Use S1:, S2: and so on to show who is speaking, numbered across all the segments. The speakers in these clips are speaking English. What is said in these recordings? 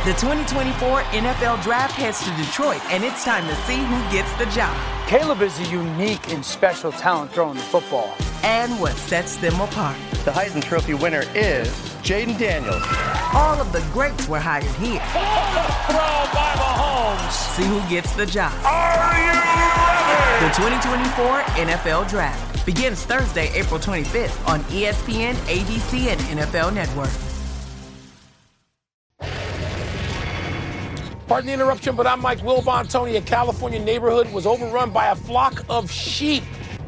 S1: The 2024 NFL Draft heads to Detroit, and it's time to see who gets the job.
S2: Caleb is a unique and special talent throwing the football.
S1: And what sets them apart.
S3: The Heisman Trophy winner is Jaden Daniels.
S1: All of the greats were hired here.
S4: Throw by Mahomes.
S1: See who gets the job.
S4: Are you ready?
S1: The 2024 NFL Draft begins Thursday, April 25th on ESPN, ABC, and NFL Network.
S4: Pardon the interruption, but I'm Mike Wilbon. Tony, a California neighborhood was overrun by a flock of sheep.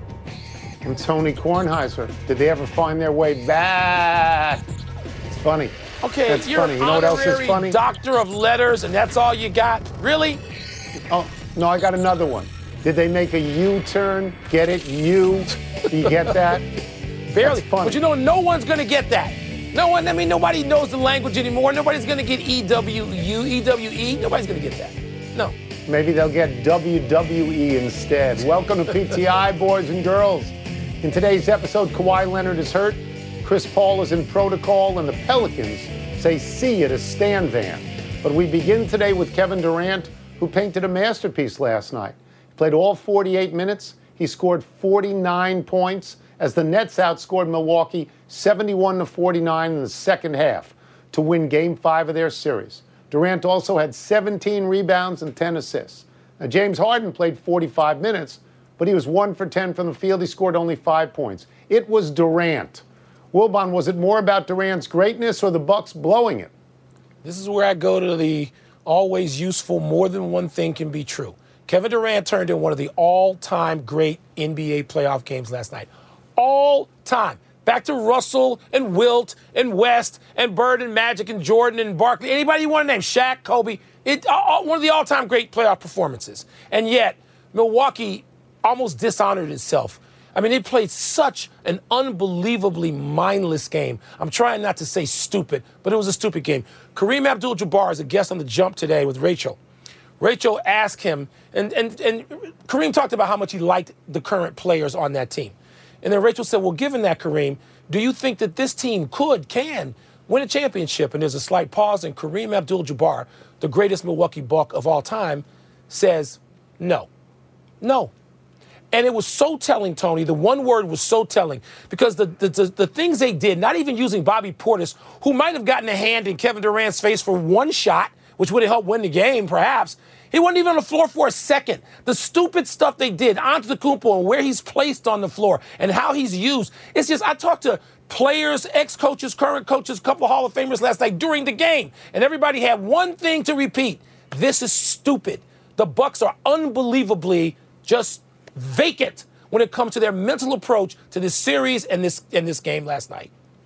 S5: And Tony Kornheiser, did they ever find their way back? It's funny.
S4: Okay,
S5: that's
S4: you're
S5: funny. You know what else is funny?
S4: Doctor of letters, and that's all you got? Really?
S5: Oh, no, I got another one. Did they make a U-turn? Get it? You? Do you get that?
S4: Barely.
S5: That's funny.
S4: But you know, no one's going to get that. No one, I mean, nobody knows the language anymore. Nobody's going to get EWU, EWE. Nobody's going to get that. No.
S5: Maybe they'll get WWE instead. Welcome to PTI, boys and girls. In today's episode, Kawhi Leonard is hurt, Chris Paul is in protocol, and the Pelicans say see you to Stan Van. But we begin today with Kevin Durant, who painted a masterpiece last night. He played all 48 minutes. He scored 49 points as the Nets outscored Milwaukee 71-49 in the second half to win Game 5 of their series. Durant also had 17 rebounds and 10 assists. Now, James Harden played 45 minutes, but he was 1 for 10 from the field. He scored only 5 points. It was Durant. Wilbon, was it more about Durant's greatness or the Bucks blowing it?
S4: This is where I go to the always useful more than one thing can be true. Kevin Durant turned in one of the all-time great NBA playoff games last night. All time. Back to Russell and Wilt and West and Bird and Magic and Jordan and Barkley. Anybody you want to name? Shaq, Kobe. One of the all-time great playoff performances. And yet, Milwaukee almost dishonored itself. I mean, they played such an unbelievably mindless game. I'm trying not to say stupid, but it was a stupid game. Kareem Abdul-Jabbar is a guest on The Jump today with Rachel. Rachel asked him, and Kareem talked about how much he liked the current players on that team. And then Rachel said, well, given that, Kareem, do you think that this team can win a championship? And there's a slight pause, and Kareem Abdul-Jabbar, the greatest Milwaukee Buck of all time, says no. No. And it was so telling, Tony. The one word was so telling because the things they did, not even using Bobby Portis, who might have gotten a hand in Kevin Durant's face for one shot, which would have helped win the game, perhaps. He wasn't even on the floor for a second. The stupid stuff they did, Antetokounmpo and where he's placed on the floor and how he's used. It's just, I talked to players, ex-coaches, current coaches, a couple of Hall of Famers last night during the game, and everybody had one thing to repeat. This is stupid. The Bucks are unbelievably just vacant when it comes to their mental approach to this series and this game last night.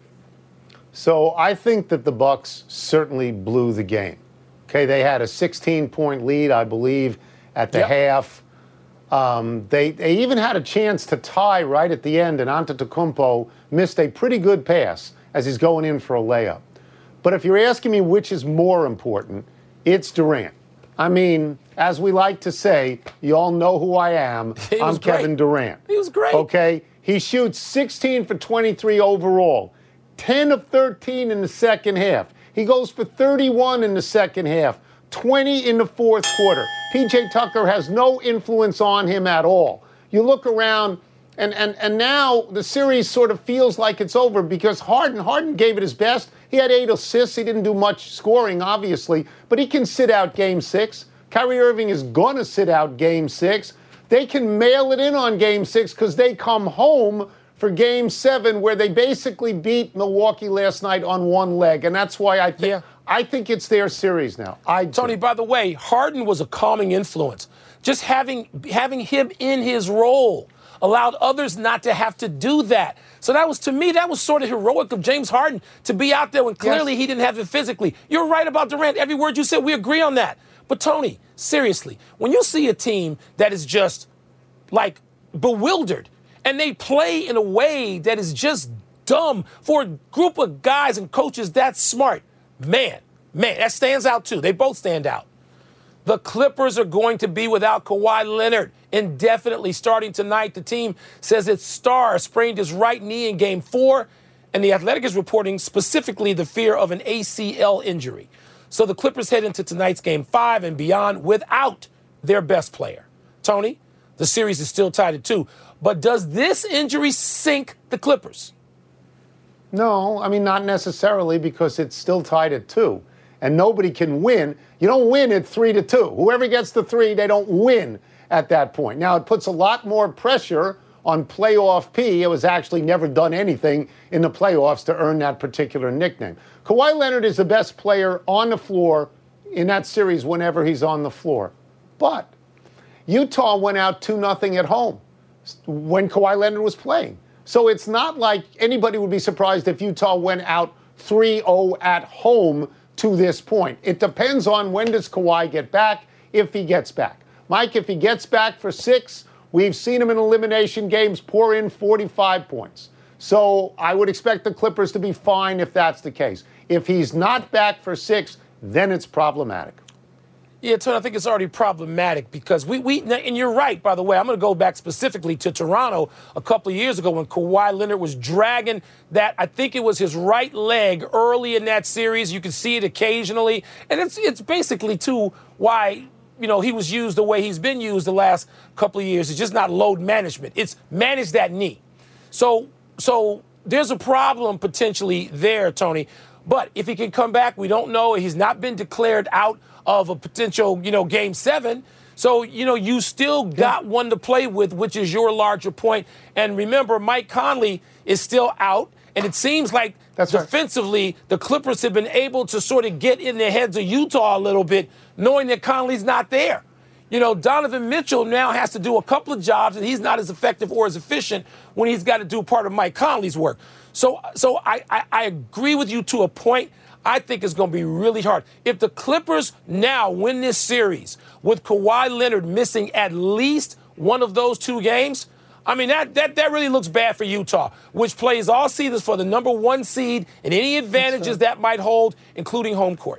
S5: So I think that the Bucks certainly blew the game. Okay, they had a 16-point lead, I believe, at the half. They even had a chance to tie right at the end, and Antetokounmpo missed a pretty good pass as he's going in for a layup. But if you're asking me which is more important, it's Durant. I mean, as we like to say, you all know who I am. I'm Kevin Durant.
S4: He was great.
S5: Okay, he shoots 16 for 23 overall, 10 of 13 in the second half. He goes for 31 in the second half, 20 in the fourth quarter. P.J. Tucker has no influence on him at all. You look around, and now the series sort of feels like it's over because Harden gave it his best. He had 8 assists. He didn't do much scoring, obviously, but he can sit out Game 6. Kyrie Irving is going to sit out Game 6. They can mail it in on Game 6 because they come home for Game 7, where they basically beat Milwaukee last night on one leg. And that's why I think it's their series now.
S4: Tony, by the way, Harden was a calming influence. Just having him in his role allowed others not to have to do that. So that was, to me, that was sort of heroic of James Harden to be out there when clearly he didn't have it physically. You're right about Durant. Every word you said, we agree on that. But, Tony, seriously, when you see a team that is just, like, bewildered, and they play in a way that is just dumb for a group of guys and coaches that smart. Man, that stands out too. They both stand out. The Clippers are going to be without Kawhi Leonard indefinitely starting tonight. The team says its star sprained his right knee in Game 4, and The Athletic is reporting specifically the fear of an ACL injury. So the Clippers head into tonight's Game 5 and beyond without their best player. Tony, the series is still tied at 2. But does this injury sink the Clippers?
S5: No, I mean, not necessarily, because it's still tied at 2. And nobody can win. You don't win at 3-2. Whoever gets the 3, they don't win at that point. Now, it puts a lot more pressure on playoff P. It was actually never done anything in the playoffs to earn that particular nickname. Kawhi Leonard is the best player on the floor in that series whenever he's on the floor. But Utah went out 2-0 at home when Kawhi Leonard was playing. So it's not like anybody would be surprised if Utah went out 3-0 at home to this point. It depends on when does Kawhi get back, if he gets back. Mike, if he gets back for 6, we've seen him in elimination games pour in 45 points. So I would expect the Clippers to be fine if that's the case. If he's not back for 6, then it's problematic.
S4: Yeah, Tony, I think it's already problematic because and you're right, by the way. I'm going to go back specifically to Toronto a couple of years ago when Kawhi Leonard was dragging that, I think it was his right leg early in that series. You can see it occasionally. And it's basically, too, why, he was used the way he's been used the last couple of years. It's just not load management. It's manage that knee. So there's a problem potentially there, Tony. But if he can come back, we don't know. He's not been declared out of a potential, Game 7. So, you still got one to play with, which is your larger point. And remember, Mike Conley is still out. And it seems like defensively, the Clippers have been able to sort of get in the heads of Utah a little bit, knowing that Conley's not there. Donovan Mitchell now has to do a couple of jobs, and he's not as effective or as efficient when he's got to do part of Mike Conley's work. So I agree with you to a point. I think it's going to be really hard. If the Clippers now win this series with Kawhi Leonard missing at least one of those 2 games, I mean, that really looks bad for Utah, which plays all seasons for the number 1 seed and any advantages that might hold, including home court.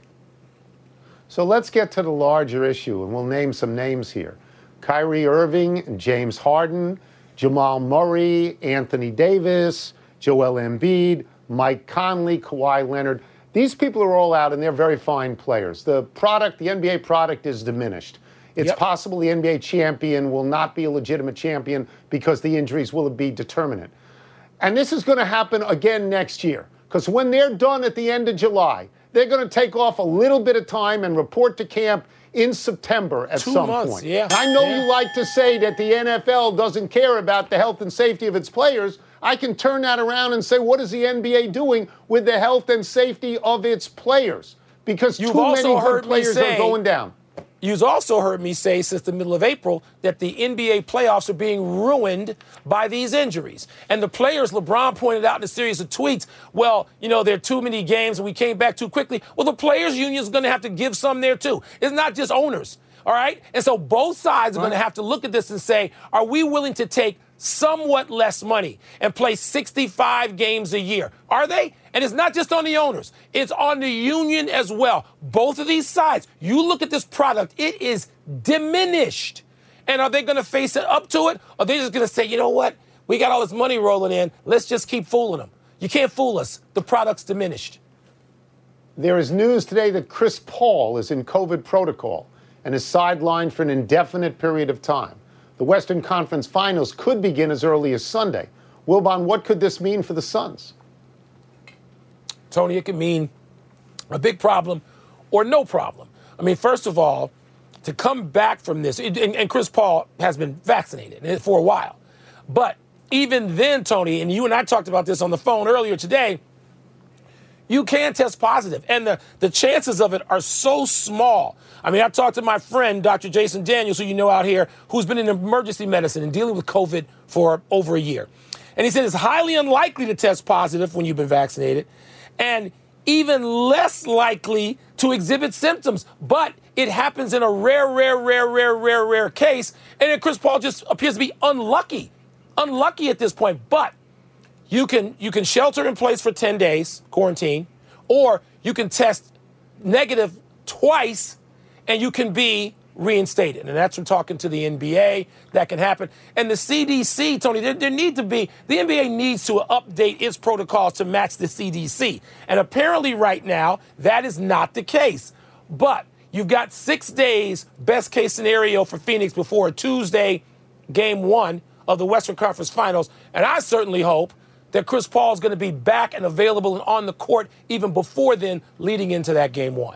S5: So let's get to the larger issue, and we'll name some names here. Kyrie Irving, James Harden, Jamal Murray, Anthony Davis, Joel Embiid, Mike Conley, Kawhi Leonard. These people are all out, and they're very fine players. The NBA product is diminished. It's possible the NBA champion will not be a legitimate champion because the injuries will be determinate. And this is going to happen again next year, because when they're done at the end of July, they're going to take off a little bit of time and report to camp in September at some point.
S4: Yeah.
S5: I know you like to say that the NFL doesn't care about the health and safety of its players. I can turn that around and say, what is the NBA doing with the health and safety of its players? Because too many good players are going down.
S4: You've also heard me say since the middle of April that the NBA playoffs are being ruined by these injuries. And the players, LeBron pointed out in a series of tweets, well, there are too many games and we came back too quickly. Well, the players' union is going to have to give some there, too. It's not just owners, all right? And so both sides are going to have to look at this and say, are we willing to take somewhat less money and play 65 games a year? Are they? And it's not just on the owners. It's on the union as well. Both of these sides, you look at this product, it is diminished. And are they going to face it up to it? Or are they just going to say, you know what? We got all this money rolling in. Let's just keep fooling them. You can't fool us. The product's diminished.
S5: There is news today that Chris Paul is in COVID protocol and is sidelined for an indefinite period of time. The Western Conference Finals could begin as early as Sunday. Wilbon, what could this mean for the Suns?
S4: Tony, it could mean a big problem or no problem. I mean, first of all, to come back from this, and Chris Paul has been vaccinated for a while. But even then, Tony, and you and I talked about this on the phone earlier today, you can test positive. And the chances of it are so small. I mean, I talked to my friend, Dr. Jason Daniels, who you know out here, who's been in emergency medicine and dealing with COVID for over a year. And he said it's highly unlikely to test positive when you've been vaccinated and even less likely to exhibit symptoms. But it happens in a rare case. And then Chris Paul just appears to be unlucky at this point. But you can shelter in place for 10 days, quarantine, or you can test negative twice and you can be reinstated. And that's from talking to the NBA. That can happen. And the CDC, Tony, the NBA needs to update its protocols to match the CDC. And apparently right now, that is not the case. But you've got 6 days, best case scenario for Phoenix before a Tuesday game 1 of the Western Conference Finals. And I certainly hope that Chris Paul is going to be back and available and on the court even before then, leading into that game 1.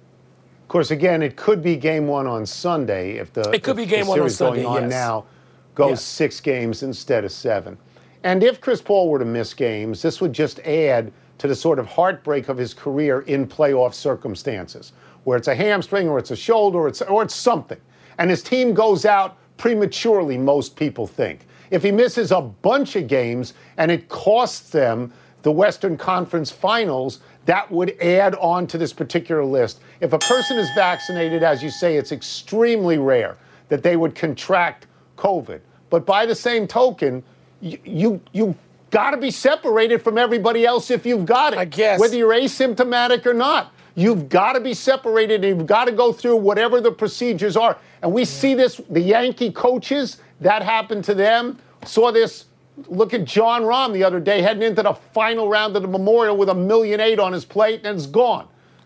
S5: Of course, again, it could be game 1 on Sunday if the series going on now goes 6 games instead of 7. And if Chris Paul were to miss games, this would just add to the sort of heartbreak of his career in playoff circumstances, where it's a hamstring or it's a shoulder or it's something. And his team goes out prematurely, most people think. If he misses a bunch of games and it costs them the Western Conference Finals, that would add on to this particular list. If a person is vaccinated, as you say, it's extremely rare that they would contract COVID. But by the same token, you got to be separated from everybody else if you've got it.
S4: I guess.
S5: Whether you're asymptomatic or not. You've got to be separated, and you've got to go through whatever the procedures are. And we see this, the Yankee coaches, that happened to them. Saw this, look at John Rahm the other day, heading into the final round of the Memorial with $1.8 million on his plate, and it's gone.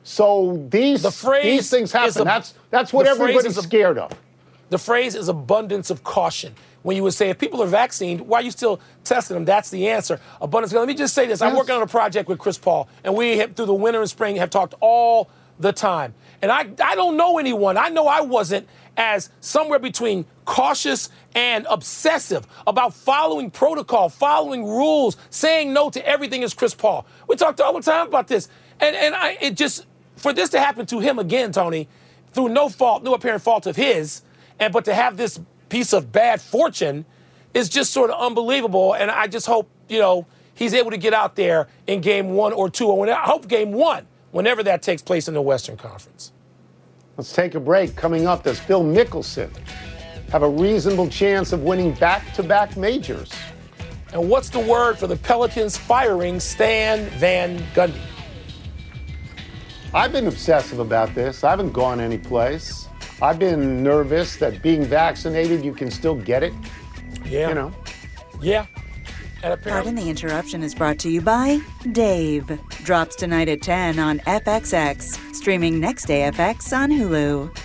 S5: So these things happen. That's what everybody's scared of.
S4: The phrase is abundance of caution. When you would say, if people are vaccinated, why are you still testing them? That's the answer. Abundance. Let me just say this. Yes. I'm working on a project with Chris Paul, and we have, through the winter and spring, have talked all the time. And I don't know anyone. I know I wasn't as somewhere between cautious and obsessive about following protocol, following rules, saying no to everything as Chris Paul. We talked all the time about this. And for this to happen to him again, Tony, through no apparent fault of his, but to have this piece of bad fortune is just sort of unbelievable. And I just hope, he's able to get out there in game 1 or 2. Or I hope game 1, whenever that takes place in the Western Conference.
S5: Let's take a break. Coming up, does Phil Mickelson have a reasonable chance of winning back-to-back majors?
S4: And what's the word for the Pelicans firing Stan Van Gundy?
S5: I've been obsessive about this. I haven't gone anyplace. I've been nervous that being vaccinated, you can still get it.
S4: Yeah. Yeah.
S6: Pardon the Interruption is brought to you by Dave. Drops tonight at 10 on FXX. Streaming next day FX on Hulu.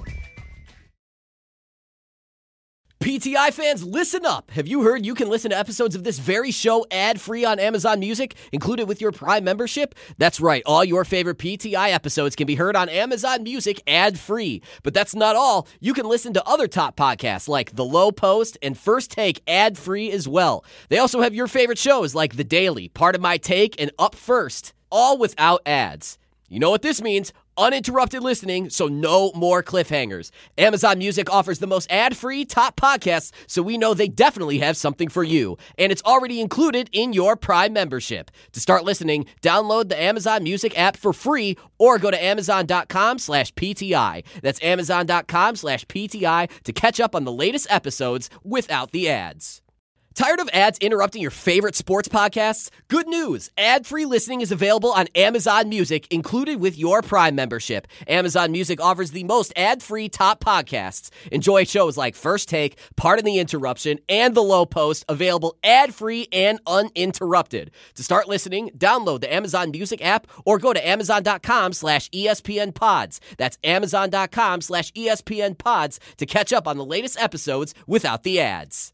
S7: PTI fans, listen up. Have you heard you can listen to episodes of this very show ad-free on Amazon Music, included with your Prime membership? That's right. All your favorite PTI episodes can be heard on Amazon Music ad-free. But that's not all. You can listen to other top podcasts like The Low Post and First Take ad-free as well. They also have your favorite shows like The Daily, Part of My Take, and Up First, all without ads. You know what this means? Uninterrupted listening, so no more cliffhangers. Amazon Music offers the most ad-free top podcasts, so we know they definitely have something for you. And it's already included in your Prime membership. To start listening, download the Amazon Music app for free or go to amazon.com/PTI. That's amazon.com/PTI to catch up on the latest episodes without the ads. Tired of ads interrupting your favorite sports podcasts? Good news! Ad-free listening is available on Amazon Music, included with your Prime membership. Amazon Music offers the most ad-free top podcasts. Enjoy shows like First Take, Pardon the Interruption, and The Low Post, available ad-free and uninterrupted. To start listening, download the Amazon Music app or go to amazon.com/ESPNpods. That's amazon.com/ESPNpods to catch up on the latest episodes without the ads.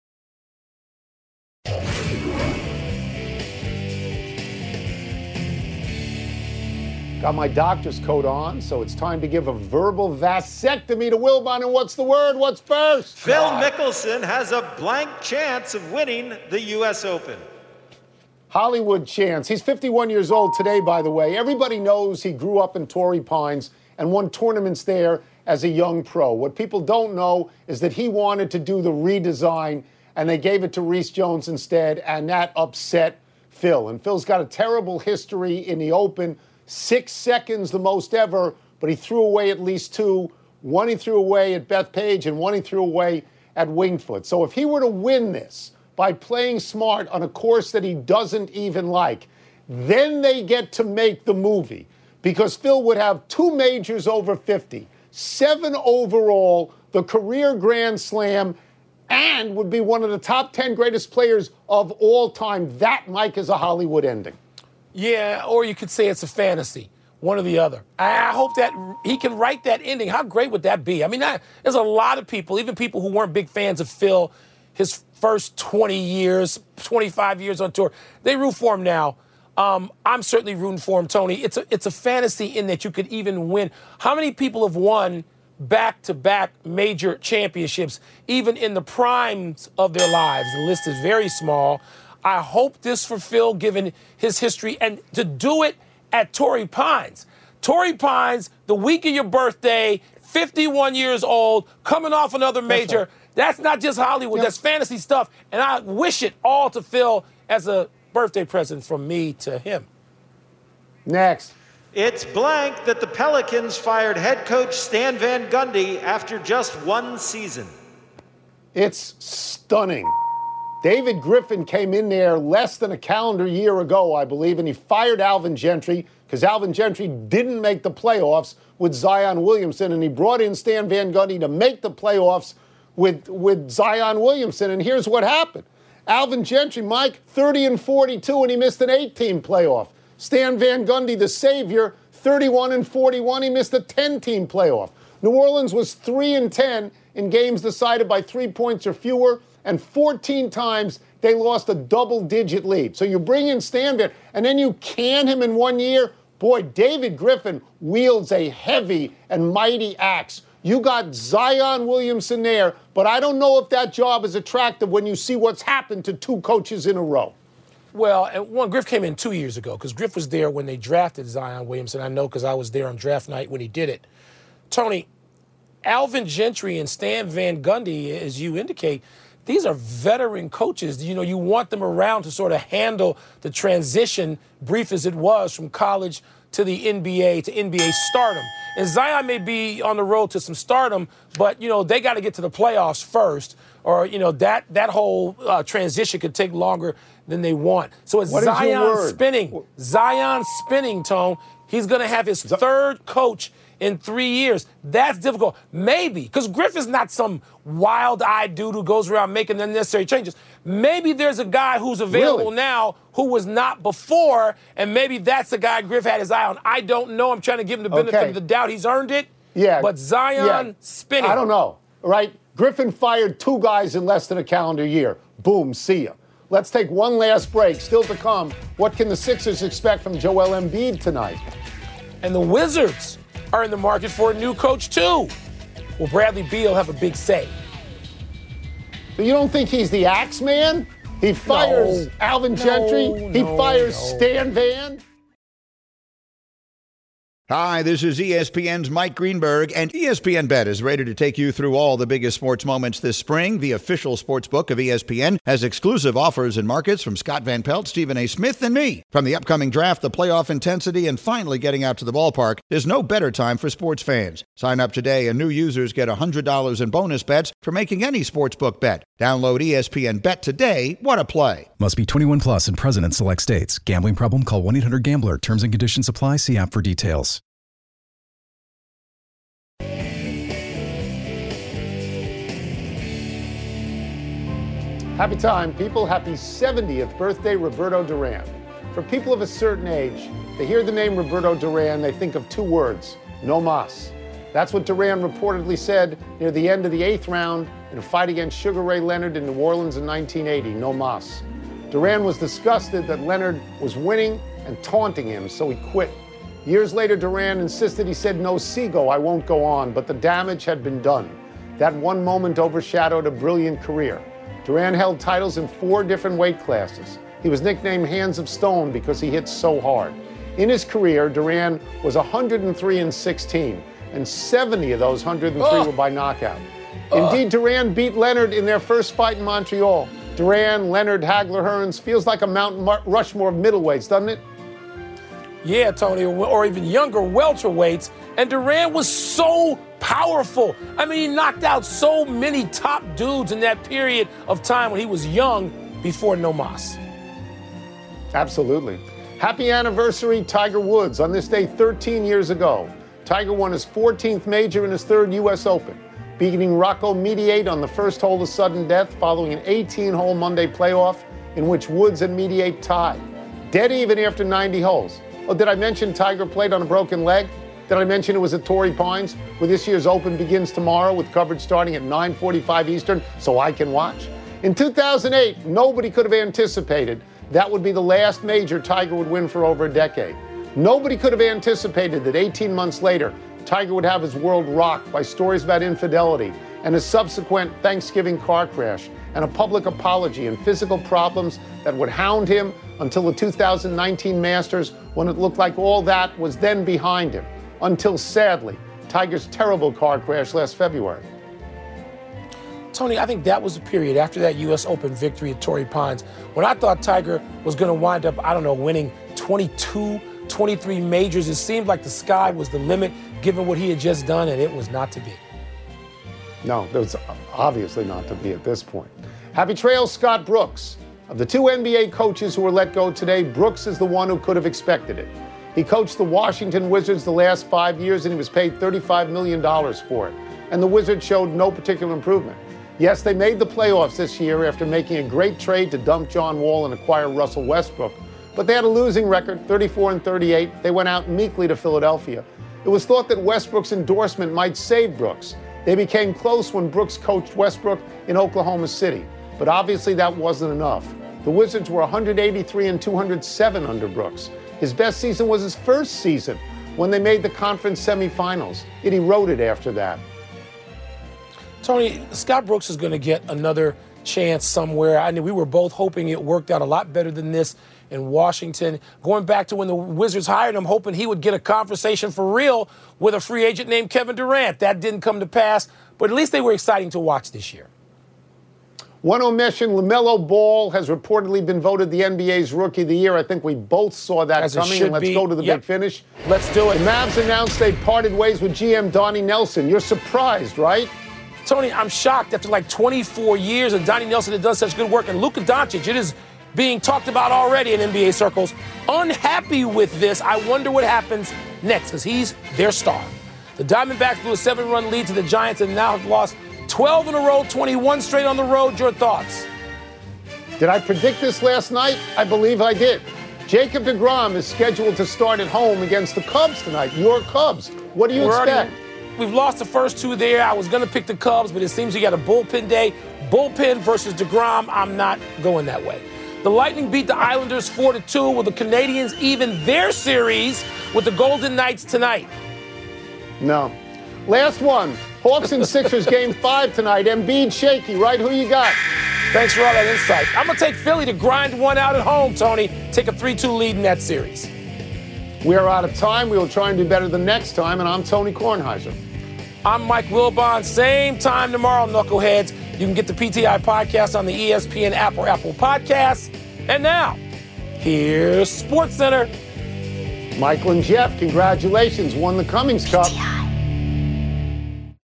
S5: Got my doctor's coat on, so it's time to give a verbal vasectomy to Wilbon. And what's the word? What's first?
S8: Phil Mickelson has a blank chance of winning the U.S. Open.
S5: Hollywood chance. He's 51 years old today, by the way. Everybody knows he grew up in Torrey Pines and won tournaments there as a young pro. What people don't know is that he wanted to do the redesign, and they gave it to Reese Jones instead, and that upset Phil. And Phil's got a terrible history in the Open. 6 seconds, the most ever, but he threw away at least 2. One he threw away at Bethpage, and one he threw away at Winged Foot. So if he were to win this by playing smart on a course that he doesn't even like, then they get to make the movie, because Phil would have 2 majors over 50, 7 overall, the career Grand Slam, and would be one of the top 10 greatest players of all time. That, Mike, is a Hollywood ending.
S4: Yeah, or you could say it's a fantasy. one or the other. I hope that he can write that ending. How great would that be? I mean, there's a lot of people, even people who weren't big fans of Phil, his first 20 years, 25 years on tour, they root for him now. I'm certainly rooting for him, Tony. It's a fantasy in that you could even win. How many people have won back-to-back major championships, even in the primes of their lives? The list is very small. I hope this for Phil, given his history, and to do it at Torrey Pines. Torrey Pines, the week of your birthday, 51 years old, coming off another major. That's not just Hollywood. That's fantasy stuff. And I wish it all to Phil as a birthday present from me to him.
S5: Next.
S8: It's blank that the Pelicans fired head coach Stan Van Gundy after just one season.
S5: It's stunning. David Griffin came in there less than a calendar year ago, I believe, and he fired Alvin Gentry because Alvin Gentry didn't make the playoffs with Zion Williamson, and he brought in Stan Van Gundy to make the playoffs with Zion Williamson. And here's what happened. Alvin Gentry, Mike, 30-42, and he missed an 8-team playoff. Stan Van Gundy, the savior, 31-41, he missed a 10-team playoff. New Orleans was 3-10 in games decided by 3 points or fewer, and 14 times they lost a double-digit lead. So you bring in Stan Van, and then you can him in 1 year. Boy, David Griffin wields a heavy and mighty axe. You got Zion Williamson there, but I don't know if that job is attractive when you see what's happened to two coaches in a row.
S4: Well, and Griff came in 2 years ago because Griff was there when they drafted Zion Williamson. I know because I was there on draft night when he did it. Tony, Alvin Gentry and Stan Van Gundy, as you indicate, these are veteran coaches. You know, you want them around to sort of handle the transition, brief as it was, from college to the NBA to NBA stardom. And Zion may be on the road to some stardom, but, you know, they got to get to the playoffs first, or, you know, that whole transition could take longer than they want. So it's Zion spinning. Zion spinning, Tone. He's going to have his third coach in 3 years. That's difficult. Maybe, because Griff is not some wild-eyed dude who goes around making the necessary changes. Maybe there's a guy who's available now who was not before, and maybe that's the guy Griff had his eye on. I don't know. I'm trying to give him the benefit of the doubt. He's earned it. Yeah. But Zion spinning.
S5: I don't know, right? Griffin fired two guys in less than a calendar year. Boom, see ya. Let's take one last break. Still to come, what can the Sixers expect from Joel Embiid tonight?
S4: And the Wizards are in the market for a new coach, too. Will Bradley Beal have a big say?
S5: But you don't think he's the axe man? He fires Alvin Gentry. He fires Stan Van.
S9: Hi, this is ESPN's Mike Greenberg, and ESPN Bet is ready to take you through all the biggest sports moments this spring. The official sports book of ESPN has exclusive offers and markets from Scott Van Pelt, Stephen A. Smith, and me. From the upcoming draft, the playoff intensity, and finally getting out to the ballpark, there's no better time for sports fans. Sign up today, and new users get $100 in bonus bets for making any sportsbook bet. Download ESPN Bet today. What a play.
S10: Must be 21 plus and present in select states. Gambling problem? Call 1-800-GAMBLER. Terms and conditions apply. See app for details.
S5: Happy time, people. Happy 70th birthday, Roberto Duran. For people of a certain age, they hear the name Roberto Duran, they think of two words, no mas. That's what Duran reportedly said near the end of the 8th round in a fight against Sugar Ray Leonard in New Orleans in 1980, no mas. Duran was disgusted that Leonard was winning and taunting him, so he quit. Years later, Duran insisted, he said, no sigo, I won't go on, but the damage had been done. That one moment overshadowed a brilliant career. Duran held titles in 4 different weight classes. He was nicknamed Hands of Stone because he hit so hard. In his career, Duran was 103-16, and 70 of those 103 were by knockout. Indeed, Duran beat Leonard in their first fight in Montreal. Duran, Leonard, Hagler, Hearns feels like a Mount Rushmore of middleweights, doesn't it?
S4: Yeah, Tony, or even younger welterweights. And Duran was so powerful. I mean, he knocked out so many top dudes in that period of time when he was young before no mas.
S5: Absolutely. Happy anniversary, Tiger Woods. On this day 13 years ago, Tiger won his 14th major in his 3rd U.S. Open, beating Rocco Mediate on the first hole of sudden death following an 18-hole Monday playoff in which Woods and Mediate tied. Dead even after 90 holes. Oh, did I mention Tiger played on a broken leg? Did I mention it was at Torrey Pines, where this year's Open begins tomorrow with coverage starting at 9:45 Eastern, so I can watch? In 2008, nobody could have anticipated that would be the last major Tiger would win for over a decade. Nobody could have anticipated that 18 months later, Tiger would have his world rocked by stories about infidelity and a subsequent Thanksgiving car crash and a public apology and physical problems that would hound him until the 2019 Masters, when it looked like all that was then behind him. Until, sadly, Tiger's terrible car crash last February.
S4: Tony, I think that was the period after that U.S. Open victory at Torrey Pines when I thought Tiger was going to wind up, winning 22, 23 majors. It seemed like the sky was the limit given what he had just done, and it was not to be.
S5: No, it was obviously not to be at this point. Happy trails, Scott Brooks. Of the two NBA coaches who were let go today, Brooks is the one who could have expected it. He coached the Washington Wizards the last 5 years, and he was paid $35 million for it. And the Wizards showed no particular improvement. Yes, they made the playoffs this year after making a great trade to dump John Wall and acquire Russell Westbrook. But they had a losing record, 34-38. They went out meekly to Philadelphia. It was thought that Westbrook's endorsement might save Brooks. They became close when Brooks coached Westbrook in Oklahoma City. But obviously that wasn't enough. The Wizards were 183-207 under Brooks. His best season was his first season when they made the conference semifinals. It eroded after that.
S4: Tony, Scott Brooks is going to get another chance somewhere. I mean, we were both hoping it worked out a lot better than this in Washington. Going back to when the Wizards hired him, hoping he would get a conversation for real with a free agent named Kevin Durant. That didn't come to pass, but at least they were exciting to watch this year.
S5: One omission, LaMelo Ball has reportedly been voted the NBA's Rookie of the Year. I think we both saw that coming, and let's go to the big finish.
S4: Let's do it.
S5: The Mavs announced they parted ways with GM Donnie Nelson. You're surprised, right?
S4: Tony, I'm shocked after like 24 years and Donnie Nelson had done such good work. And Luka Doncic, it is being talked about already in NBA circles. Unhappy with this. I wonder what happens next because he's their star. The Diamondbacks blew a 7-run lead to the Giants and now have lost 12 in a row, 21 straight on the road. Your thoughts?
S5: Did I predict this last night? I believe I did. Jacob deGrom is scheduled to start at home against the Cubs tonight. Your Cubs. What do you expect?
S4: We've lost the first two there. I was going to pick the Cubs, but it seems you got a bullpen day. Bullpen versus deGrom, I'm not going that way. The Lightning beat the Islanders 4-2. Will the Canadians even their series with the Golden Knights tonight?
S5: No. Last one. Hawks and Sixers game 5 tonight. Embiid shaky, right? Who you got?
S4: Thanks for all that insight. I'm going to take Philly to grind one out at home, Tony. Take a 3-2 lead in that series.
S5: We are out of time. We will try and do better the next time, and I'm Tony Kornheiser.
S4: I'm Mike Wilbon. Same time tomorrow, Knuckleheads. You can get the PTI podcast on the ESPN app or Apple Podcasts. And now, here's SportsCenter.
S5: Michael and Jeff, congratulations. Won the Cummings Cup. PTI.